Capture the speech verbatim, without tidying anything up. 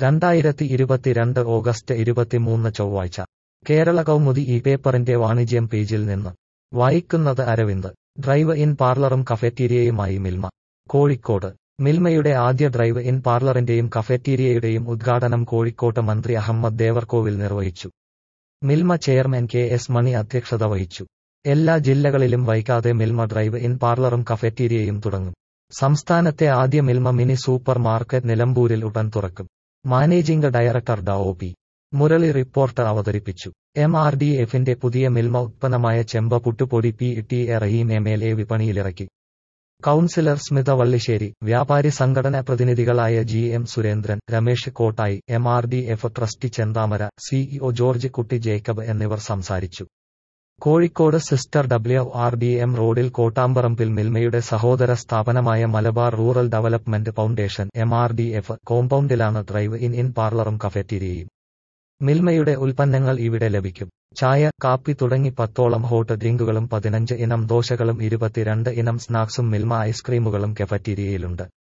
രണ്ടായിരത്തി ഇരുപത്തിരണ്ട് ഓഗസ്റ്റ് ഇരുപത്തിമൂന്ന് ചൊവ്വാഴ്ച കേരള കൗമുദി ഈ പേപ്പറിന്റെ വാണിജ്യം പേജിൽ നിന്ന് വായിക്കുന്നത് അരവിന്ദ്. ഡ്രൈവ് ഇൻ പാർലറും കഫറ്റീരിയയുമായി മിൽമ. കോഴിക്കോട് മിൽമയുടെ ആദ്യ ഡ്രൈവ് ഇൻ പാർലറിന്റെയും കഫറ്റീരിയയുടെയും ഉദ്ഘാടനം കോഴിക്കോട്ട് മന്ത്രി അഹമ്മദ് ദേവർകോവിൽ നിർവഹിച്ചു. Milma chairman K S Mani അധ്യക്ഷത വഹിച്ചു. എല്ലാ ജില്ലകളിലും വൈകാതെ മിൽമ ഡ്രൈവ് ഇൻ പാർലറും കഫറ്റീരിയയും തുടങ്ങും. സംസ്ഥാനത്തെ ആദ്യ മിൽമ മിനി സൂപ്പർ മാർക്കറ്റ് നിലമ്പൂരിൽ ഉടൻ തുറക്കും. മാനേജിംഗ് ഡയറക്ടർ ഡ ഒ പി മുരളി റിപ്പോർട്ട് അവതരിപ്പിച്ചു. എം ആർ ഡി എഫിന്റെ പുതിയ മിൽമ ഉത്പന്നമായ ചെമ്പ പുട്ടുപൊടി P T A Rahim M L A വിപണിയിലിറക്കി. കൗൺസിലർ സ്മിത വള്ളിശ്ശേരി, വ്യാപാരി സംഘടനാ പ്രതിനിധികളായ G M Surendran, Ramesh Kottayi, M R D F trustee Chenthamara, CEO George Kutty Jacob എന്നിവർ സംസാരിച്ചു. കോഴിക്കോട് സിസ്റ്റർ ഡബ്ല്യു ആർ ഡി എം റോഡിൽ കോട്ടാമ്പറമ്പിൽ മിൽമയുടെ സഹോദര സ്ഥാപനമായ Malabar rural development foundation M R D F കോമ്പൗണ്ടിലാണ് ഡ്രൈവ് ഇൻ ഇൻ പാർലറും കഫറ്റീരിയയും. മിൽമയുടെ ഉൽപ്പന്നങ്ങൾ ഇവിടെ ലഭിക്കും. ചായ, കാപ്പി തുടങ്ങി പത്തോളം ഹോട്ട് ഡ്രിങ്കുകളും പതിനഞ്ച് ഇനം ദോശകളും ഇരുപത്തിരണ്ട് ഇനം സ്നാക്സും മിൽമ ഐസ്ക്രീമുകളും കഫറ്റീരിയയിലുണ്ട്.